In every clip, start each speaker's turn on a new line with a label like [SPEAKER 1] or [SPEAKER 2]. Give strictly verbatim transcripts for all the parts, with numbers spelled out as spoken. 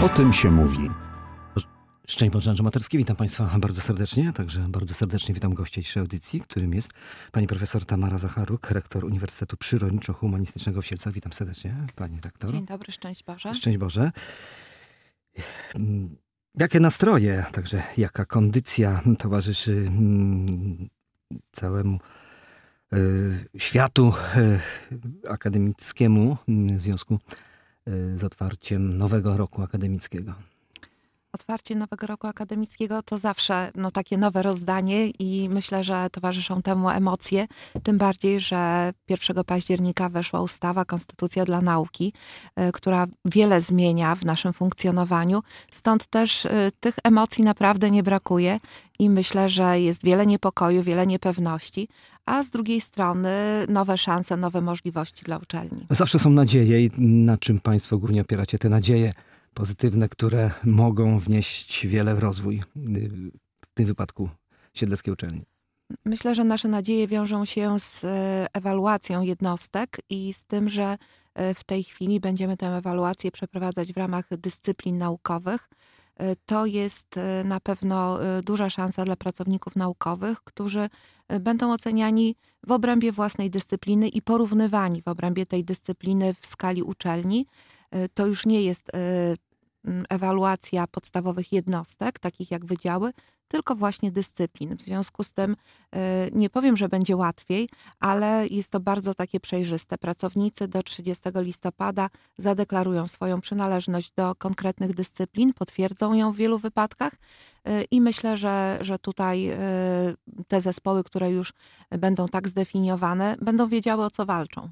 [SPEAKER 1] O tym się mówi.
[SPEAKER 2] Szczęść Boże, Andrzej Materski, witam Państwa bardzo serdecznie, także bardzo serdecznie witam gościa dzisiejszej audycji, którym jest pani profesor Tamara Zacharuk, rektor Uniwersytetu Przyrodniczo-Humanistycznego w Siedlcach. Witam serdecznie, pani rektor.
[SPEAKER 3] Dzień dobry, szczęść Boże.
[SPEAKER 2] Szczęść Boże. Jakie nastroje, także jaka kondycja towarzyszy całemu światu akademickiemu w związku z otwarciem nowego roku akademickiego?
[SPEAKER 3] Otwarcie nowego roku akademickiego to zawsze no, takie nowe rozdanie i myślę, że towarzyszą temu emocje. Tym bardziej, że pierwszego października weszła ustawa Konstytucja dla Nauki, y, która wiele zmienia w naszym funkcjonowaniu. Stąd też y, tych emocji naprawdę nie brakuje i myślę, że jest wiele niepokoju, wiele niepewności, a z drugiej strony nowe szanse, nowe możliwości dla uczelni.
[SPEAKER 2] Zawsze są nadzieje i na czym Państwo głównie opieracie te nadzieje pozytywne, które mogą wnieść wiele w rozwój, w tym wypadku Siedleckiej Uczelni?
[SPEAKER 3] Myślę, że nasze nadzieje wiążą się z ewaluacją jednostek i z tym, że w tej chwili będziemy tę ewaluację przeprowadzać w ramach dyscyplin naukowych. To jest na pewno duża szansa dla pracowników naukowych, którzy będą oceniani w obrębie własnej dyscypliny i porównywani w obrębie tej dyscypliny w skali uczelni. To już nie jest ewaluacja podstawowych jednostek, takich jak wydziały, tylko właśnie dyscyplin. W związku z tym nie powiem, że będzie łatwiej, ale jest to bardzo takie przejrzyste. Pracownicy do trzydziestego listopada zadeklarują swoją przynależność do konkretnych dyscyplin, potwierdzą ją w wielu wypadkach i myślę, że, że tutaj te zespoły, które już będą tak zdefiniowane, będą wiedziały, o co walczą.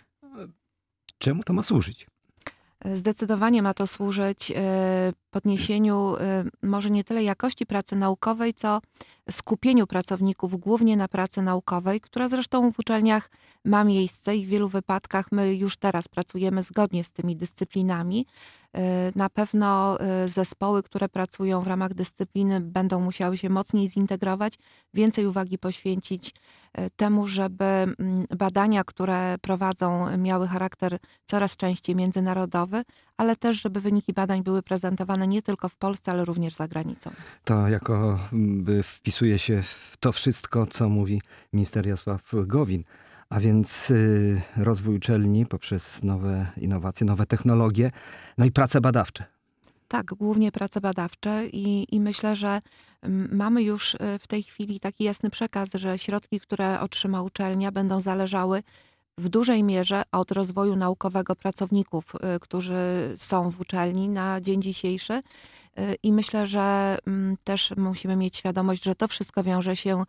[SPEAKER 2] Czemu to ma służyć?
[SPEAKER 3] Zdecydowanie ma to służyć podniesieniu może nie tyle jakości pracy naukowej, co skupieniu pracowników głównie na pracy naukowej, która zresztą w uczelniach ma miejsce i w wielu wypadkach my już teraz pracujemy zgodnie z tymi dyscyplinami. Na pewno zespoły, które pracują w ramach dyscypliny, będą musiały się mocniej zintegrować, więcej uwagi poświęcić temu, żeby badania, które prowadzą, miały charakter coraz częściej międzynarodowy, ale też, żeby wyniki badań były prezentowane nie tylko w Polsce, ale również za granicą.
[SPEAKER 2] To jako wpisuje się w to wszystko, co mówi minister Jarosław Gowin. A więc y, rozwój uczelni poprzez nowe innowacje, nowe technologie, no i prace badawcze.
[SPEAKER 3] Tak, głównie prace badawcze i, i myślę, że mamy już w tej chwili taki jasny przekaz, że środki, które otrzyma uczelnia, będą zależały w dużej mierze od rozwoju naukowego pracowników, którzy są w uczelni na dzień dzisiejszy. I myślę, że też musimy mieć świadomość, że to wszystko wiąże się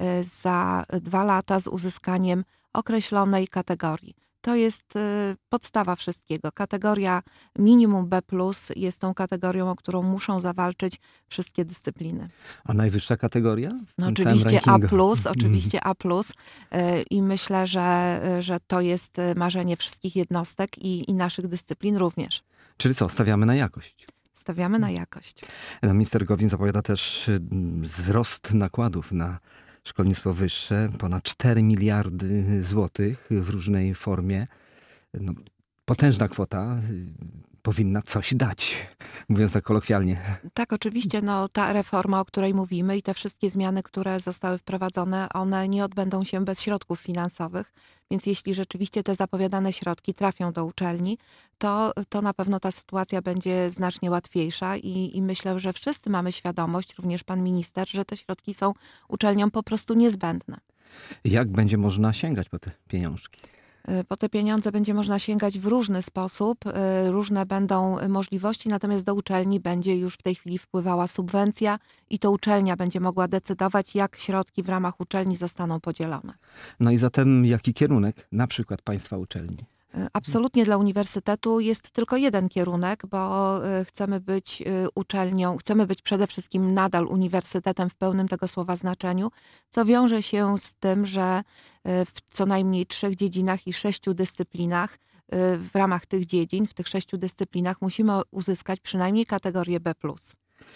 [SPEAKER 3] za dwa lata z uzyskaniem określonej kategorii. To jest podstawa wszystkiego. Kategoria minimum B plus jest tą kategorią, o którą muszą zawalczyć wszystkie dyscypliny.
[SPEAKER 2] A najwyższa kategoria?
[SPEAKER 3] No oczywiście A plus, oczywiście A plus. I myślę, że, że to jest marzenie wszystkich jednostek i, i naszych dyscyplin również.
[SPEAKER 2] Czyli co, stawiamy na jakość?
[SPEAKER 3] Stawiamy na jakość.
[SPEAKER 2] No, minister Gowin zapowiada też wzrost nakładów na szkolnictwo wyższe, ponad cztery miliardy złotych w różnej formie. No, potężna kwota, powinna coś dać, mówiąc tak kolokwialnie.
[SPEAKER 3] Tak, oczywiście, no, ta reforma, o której mówimy i te wszystkie zmiany, które zostały wprowadzone, one nie odbędą się bez środków finansowych, więc jeśli rzeczywiście te zapowiadane środki trafią do uczelni, to, to na pewno ta sytuacja będzie znacznie łatwiejsza i, i myślę, że wszyscy mamy świadomość, również pan minister, że te środki są uczelniom po prostu niezbędne.
[SPEAKER 2] Jak będzie można sięgać po te pieniążki?
[SPEAKER 3] Po te pieniądze będzie można sięgać w różny sposób, różne będą możliwości, natomiast do uczelni będzie już w tej chwili wpływała subwencja i to uczelnia będzie mogła decydować, jak środki w ramach uczelni zostaną podzielone.
[SPEAKER 2] No i zatem jaki kierunek na przykład państwa uczelni?
[SPEAKER 3] Absolutnie dla uniwersytetu jest tylko jeden kierunek, bo chcemy być uczelnią, chcemy być przede wszystkim nadal uniwersytetem w pełnym tego słowa znaczeniu, co wiąże się z tym, że w co najmniej trzech dziedzinach i sześciu dyscyplinach, w ramach tych dziedzin, w tych sześciu dyscyplinach musimy uzyskać przynajmniej kategorię B plus.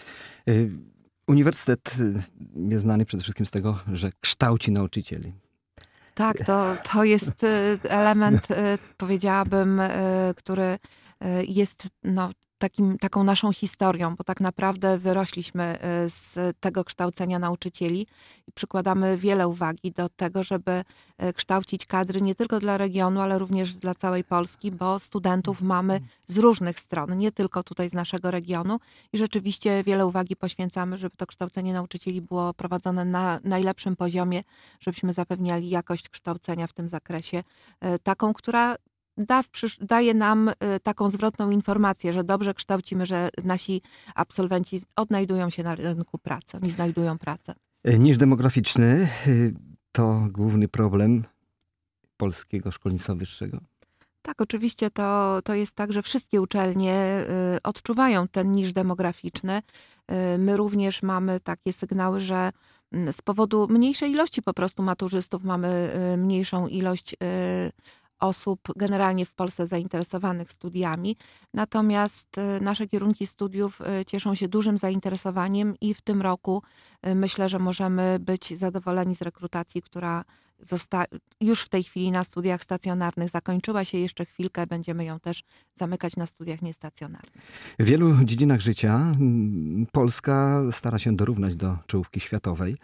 [SPEAKER 2] Uniwersytet jest znany przede wszystkim z tego, że kształci nauczycieli.
[SPEAKER 3] Tak, to, to jest element, powiedziałabym, który jest no, takim, taką naszą historią, bo tak naprawdę wyrośliśmy z tego kształcenia nauczycieli i przykładamy wiele uwagi do tego, żeby kształcić kadry nie tylko dla regionu, ale również dla całej Polski, bo studentów mamy z różnych stron, nie tylko tutaj z naszego regionu i rzeczywiście wiele uwagi poświęcamy, żeby to kształcenie nauczycieli było prowadzone na najlepszym poziomie, żebyśmy zapewniali jakość kształcenia w tym zakresie, taką, która Da w przysz- daje nam y, taką zwrotną informację, że dobrze kształcimy, że nasi absolwenci odnajdują się na rynku pracy, oni znajdują pracę.
[SPEAKER 2] Niż demograficzny y, to główny problem polskiego szkolnictwa wyższego.
[SPEAKER 3] Tak, oczywiście to, to jest tak, że wszystkie uczelnie y, odczuwają ten niż demograficzny. Y, my również mamy takie sygnały, że y, z powodu mniejszej ilości po prostu maturzystów mamy y, mniejszą ilość y, osób generalnie w Polsce zainteresowanych studiami. Natomiast nasze kierunki studiów cieszą się dużym zainteresowaniem i w tym roku myślę, że możemy być zadowoleni z rekrutacji, która zosta- już w tej chwili na studiach stacjonarnych zakończyła się. Jeszcze chwilkę będziemy ją też zamykać na studiach niestacjonarnych.
[SPEAKER 2] W wielu dziedzinach życia Polska stara się dorównać do czołówki światowej.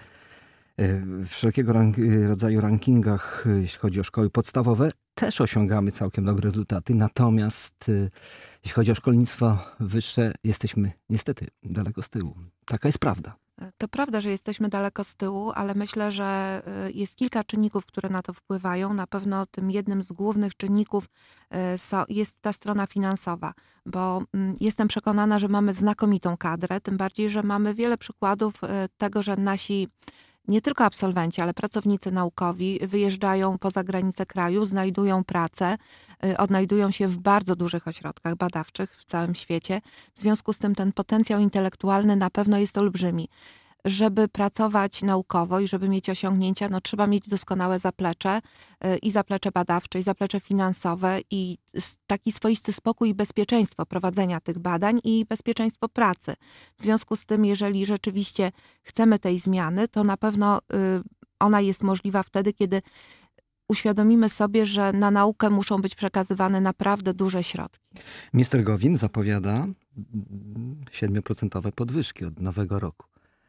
[SPEAKER 2] W wszelkiego rank- rodzaju rankingach, jeśli chodzi o szkoły podstawowe, też osiągamy całkiem dobre rezultaty. Natomiast jeśli chodzi o szkolnictwo wyższe, jesteśmy niestety daleko z tyłu. Taka jest prawda.
[SPEAKER 3] To prawda, że jesteśmy daleko z tyłu, ale myślę, że jest kilka czynników, które na to wpływają. Na pewno tym jednym z głównych czynników jest ta strona finansowa, bo jestem przekonana, że mamy znakomitą kadrę, tym bardziej, że mamy wiele przykładów tego, że nasi nie tylko absolwenci, ale pracownicy naukowi wyjeżdżają poza granice kraju, znajdują pracę, odnajdują się w bardzo dużych ośrodkach badawczych w całym świecie. W związku z tym ten potencjał intelektualny na pewno jest olbrzymi. Żeby pracować naukowo i żeby mieć osiągnięcia, no trzeba mieć doskonałe zaplecze i zaplecze badawcze, i zaplecze finansowe i taki swoisty spokój i bezpieczeństwo prowadzenia tych badań i bezpieczeństwo pracy. W związku z tym, jeżeli rzeczywiście chcemy tej zmiany, to na pewno ona jest możliwa wtedy, kiedy uświadomimy sobie, że na naukę muszą być przekazywane naprawdę duże środki.
[SPEAKER 2] Minister Gowin zapowiada siedmioprocentowe podwyżki od nowego roku.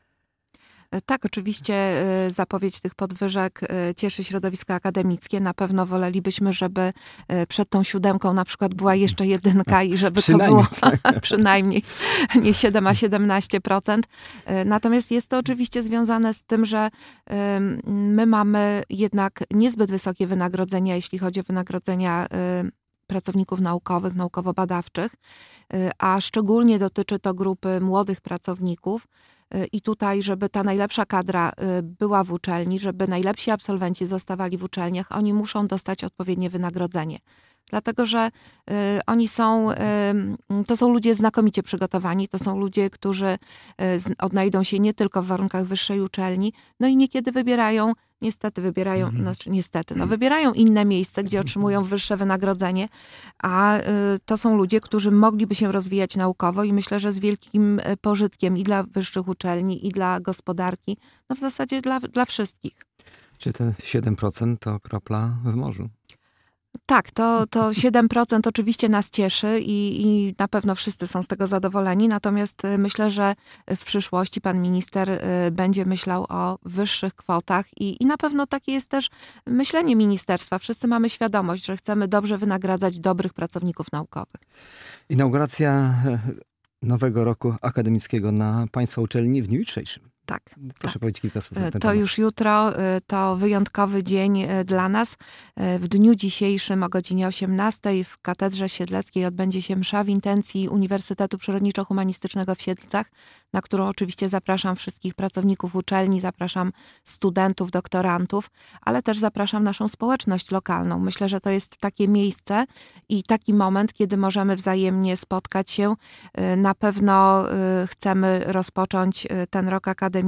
[SPEAKER 3] Tak, oczywiście zapowiedź tych podwyżek cieszy środowisko akademickie. Na pewno wolelibyśmy, żeby przed tą siódemką na przykład była jeszcze jedynka i żeby to było przynajmniej nie siedem, a siedemnaście procent. Natomiast jest to oczywiście związane z tym, że my mamy jednak niezbyt wysokie wynagrodzenia, jeśli chodzi o wynagrodzenia pracowników naukowych, naukowo-badawczych, a szczególnie dotyczy to grupy młodych pracowników. I tutaj, żeby ta najlepsza kadra była w uczelni, żeby najlepsi absolwenci zostawali w uczelniach, oni muszą dostać odpowiednie wynagrodzenie. Dlatego, że oni są, to są ludzie znakomicie przygotowani, to są ludzie, którzy odnajdą się nie tylko w warunkach wyższej uczelni, no i niekiedy wybierają, niestety wybierają, mhm. znaczy niestety, no wybierają inne miejsce, gdzie otrzymują wyższe wynagrodzenie, a to są ludzie, którzy mogliby się rozwijać naukowo i myślę, że z wielkim pożytkiem i dla wyższych uczelni, i dla gospodarki, no w zasadzie dla, dla wszystkich.
[SPEAKER 2] Czy te siedem procent to kropla w morzu?
[SPEAKER 3] Tak, to, to siedem procent oczywiście nas cieszy i, i na pewno wszyscy są z tego zadowoleni, natomiast myślę, że w przyszłości pan minister będzie myślał o wyższych kwotach i, i na pewno takie jest też myślenie ministerstwa. Wszyscy mamy świadomość, że chcemy dobrze wynagradzać dobrych pracowników naukowych.
[SPEAKER 2] Inauguracja nowego roku akademickiego na państwa uczelni w dniu jutrzejszym.
[SPEAKER 3] Tak.
[SPEAKER 2] Proszę
[SPEAKER 3] tak.
[SPEAKER 2] powiedzieć kilka słów na ten
[SPEAKER 3] To
[SPEAKER 2] temat.
[SPEAKER 3] już jutro, to wyjątkowy dzień dla nas. W dniu dzisiejszym o godzinie osiemnastej w Katedrze Siedleckiej odbędzie się msza w intencji Uniwersytetu Przyrodniczo-Humanistycznego w Siedlcach, na którą oczywiście zapraszam wszystkich pracowników uczelni, zapraszam studentów, doktorantów, ale też zapraszam naszą społeczność lokalną. Myślę, że to jest takie miejsce i taki moment, kiedy możemy wzajemnie spotkać się. Na pewno chcemy rozpocząć ten rok akademicki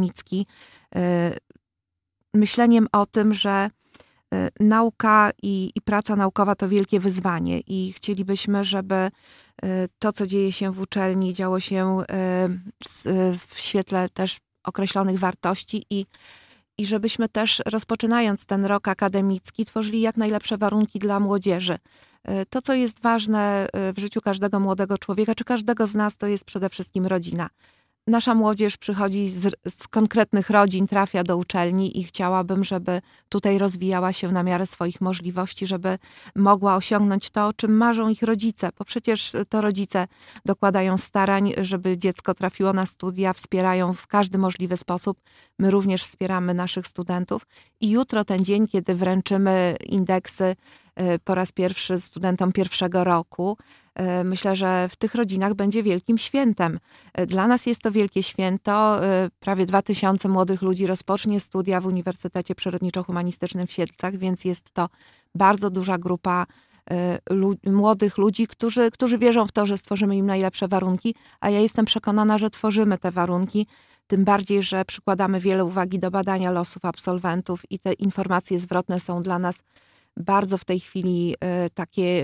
[SPEAKER 3] myśleniem o tym, że nauka i, i praca naukowa to wielkie wyzwanie i chcielibyśmy, żeby to, co dzieje się w uczelni, działo się w świetle też określonych wartości i, i żebyśmy też, rozpoczynając ten rok akademicki, tworzyli jak najlepsze warunki dla młodzieży. To, co jest ważne w życiu każdego młodego człowieka, czy każdego z nas, to jest przede wszystkim rodzina. Nasza młodzież przychodzi z, z konkretnych rodzin, trafia do uczelni i chciałabym, żeby tutaj rozwijała się na miarę swoich możliwości, żeby mogła osiągnąć to, o czym marzą ich rodzice, bo przecież to rodzice dokładają starań, żeby dziecko trafiło na studia, wspierają w każdy możliwy sposób. My również wspieramy naszych studentów i jutro ten dzień, kiedy wręczymy indeksy po raz pierwszy studentom pierwszego roku, myślę, że w tych rodzinach będzie wielkim świętem. Dla nas jest to wielkie święto. Prawie dwa tysiące młodych ludzi rozpocznie studia w Uniwersytecie Przyrodniczo-Humanistycznym w Siedlcach, więc jest to bardzo duża grupa lu- młodych ludzi, którzy, którzy wierzą w to, że stworzymy im najlepsze warunki, a ja jestem przekonana, że tworzymy te warunki, tym bardziej, że przykładamy wiele uwagi do badania losów absolwentów i te informacje zwrotne są dla nas bardzo w tej chwili takie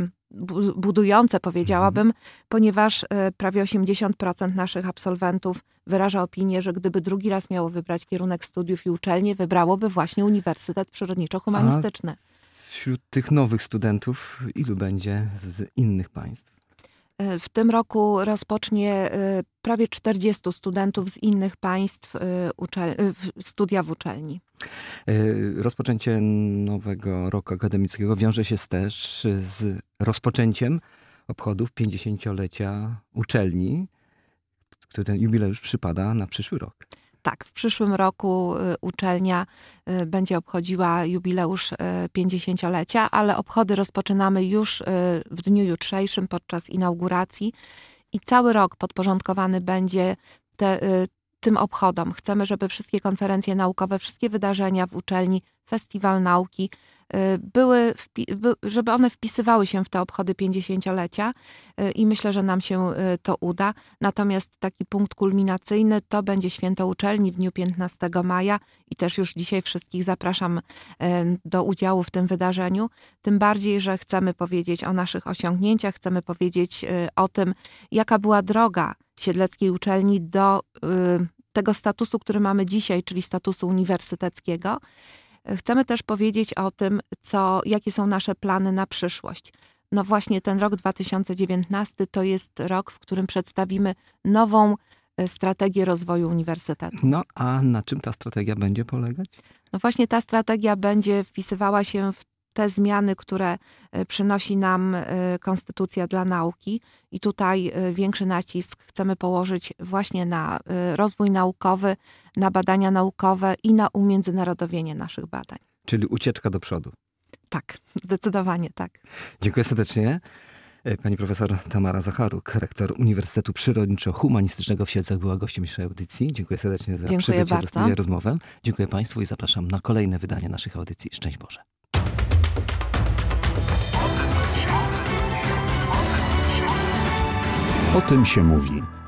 [SPEAKER 3] budujące, powiedziałabym, mhm. ponieważ prawie osiemdziesiąt procent naszych absolwentów wyraża opinię, że gdyby drugi raz miało wybrać kierunek studiów i uczelnię, wybrałoby właśnie Uniwersytet Przyrodniczo-Humanistyczny.
[SPEAKER 2] A wśród tych nowych studentów ilu będzie z innych państw?
[SPEAKER 3] W tym roku rozpocznie prawie czterdziestu studentów z innych państw uczel- studia w uczelni.
[SPEAKER 2] Rozpoczęcie nowego roku akademickiego wiąże się też z rozpoczęciem obchodów pięćdziesięciolecia uczelni, który ten jubileusz przypada na przyszły rok.
[SPEAKER 3] Tak, w przyszłym roku uczelnia będzie obchodziła jubileusz pięćdziesięciolecia, ale obchody rozpoczynamy już w dniu jutrzejszym podczas inauguracji i cały rok podporządkowany będzie te, tym obchodom. Chcemy, żeby wszystkie konferencje naukowe, wszystkie wydarzenia w uczelni, festiwal nauki, były, żeby one wpisywały się w te obchody pięćdziesięciolecia i myślę, że nam się to uda. Natomiast taki punkt kulminacyjny to będzie święto uczelni w dniu piętnastego maja i też już dzisiaj wszystkich zapraszam do udziału w tym wydarzeniu. Tym bardziej, że chcemy powiedzieć o naszych osiągnięciach, chcemy powiedzieć o tym, jaka była droga Siedleckiej Uczelni do tego statusu, który mamy dzisiaj, czyli statusu uniwersyteckiego. Chcemy też powiedzieć o tym, co, jakie są nasze plany na przyszłość. No właśnie ten rok dwa tysiące dziewiętnasty to jest rok, w którym przedstawimy nową strategię rozwoju uniwersytetu.
[SPEAKER 2] No a na czym ta strategia będzie polegać?
[SPEAKER 3] No właśnie ta strategia będzie wpisywała się w te zmiany, które przynosi nam Konstytucja dla nauki i tutaj większy nacisk chcemy położyć właśnie na rozwój naukowy, na badania naukowe i na umiędzynarodowienie naszych badań.
[SPEAKER 2] Czyli ucieczka do przodu.
[SPEAKER 3] Tak, zdecydowanie tak.
[SPEAKER 2] Dziękuję serdecznie. Pani profesor Tamara Zacharuk, rektor Uniwersytetu Przyrodniczo-Humanistycznego w Siedlcach, była gościem dzisiejszej audycji. Dziękuję serdecznie za
[SPEAKER 3] Dziękuję
[SPEAKER 2] przybycie
[SPEAKER 3] bardzo.
[SPEAKER 2] do studia, rozmowę. Dziękuję Państwu i zapraszam na kolejne wydanie naszych audycji. Szczęść Boże.
[SPEAKER 1] O tym się mówi.